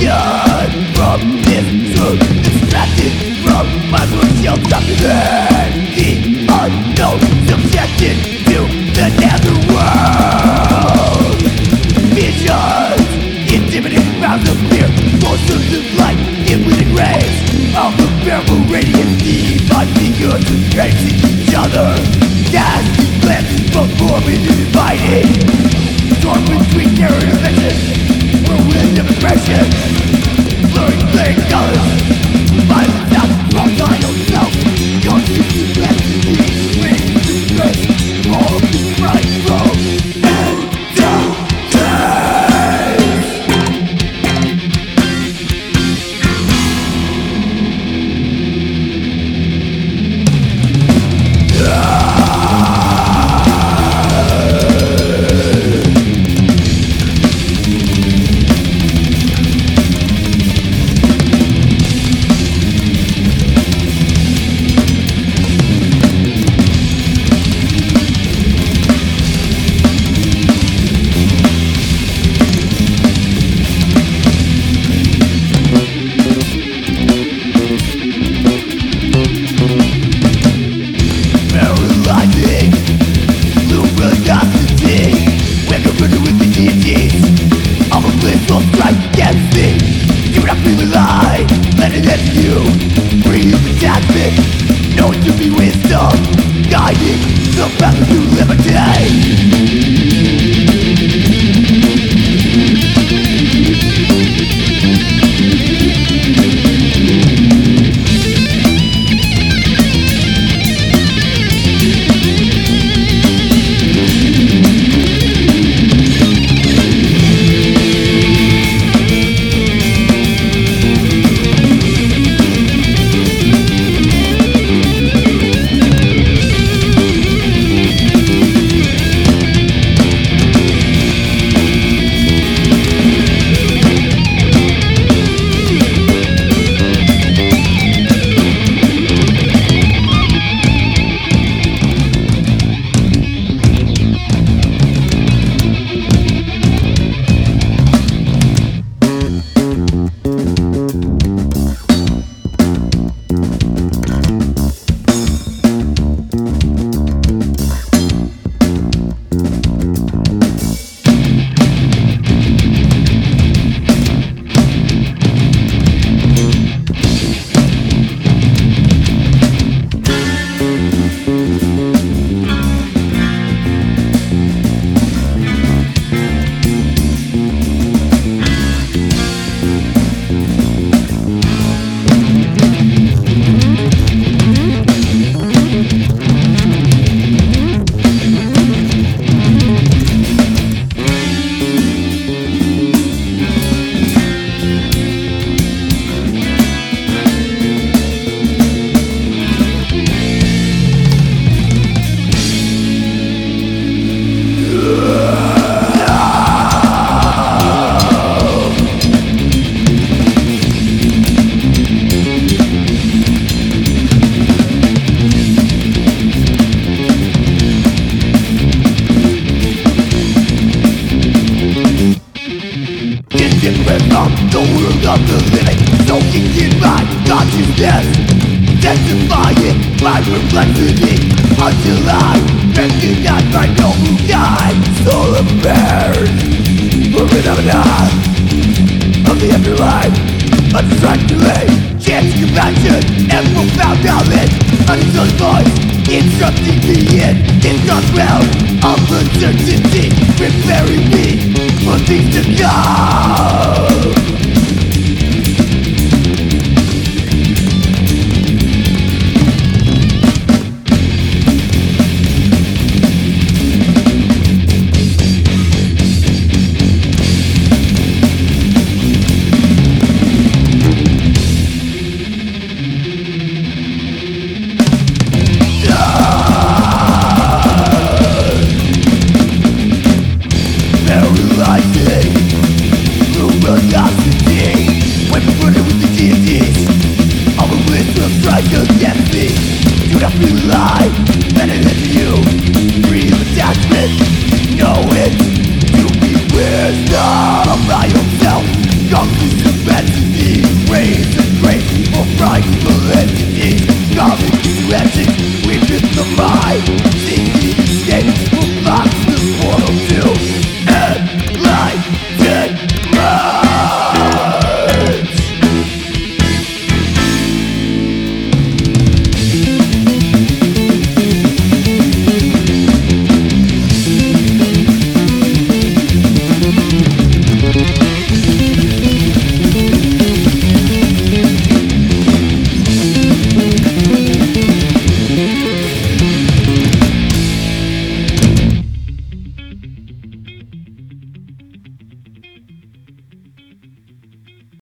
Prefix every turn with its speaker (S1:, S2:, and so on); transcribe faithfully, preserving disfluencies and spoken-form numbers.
S1: from this truth, distracted from my personal document. The unknown, subjected to the netherworld. Visions, intimidating crowds of fear, forces of light, infinite rays of the fearful radiant divine figures facing each other. Casting glances both morbid and inviting, torn between terror and vision, whirlwind of impression, blurring clear colors, violence out from my own self. Consciously left to me, rings and grace, all the bright from end to days. Known to be wisdom, guiding the path to liberty. The world of the living, soaking in my consciousness, intensifying my perplexity until I recognize my noble guide. Soul impaired, for phenomena of the afterlife, abstractly, chance compassion and profound knowledge. Unsung voice, instructing me in this dark realm of uncertainty, preparing me for things to come. Paralyzing, luminosity.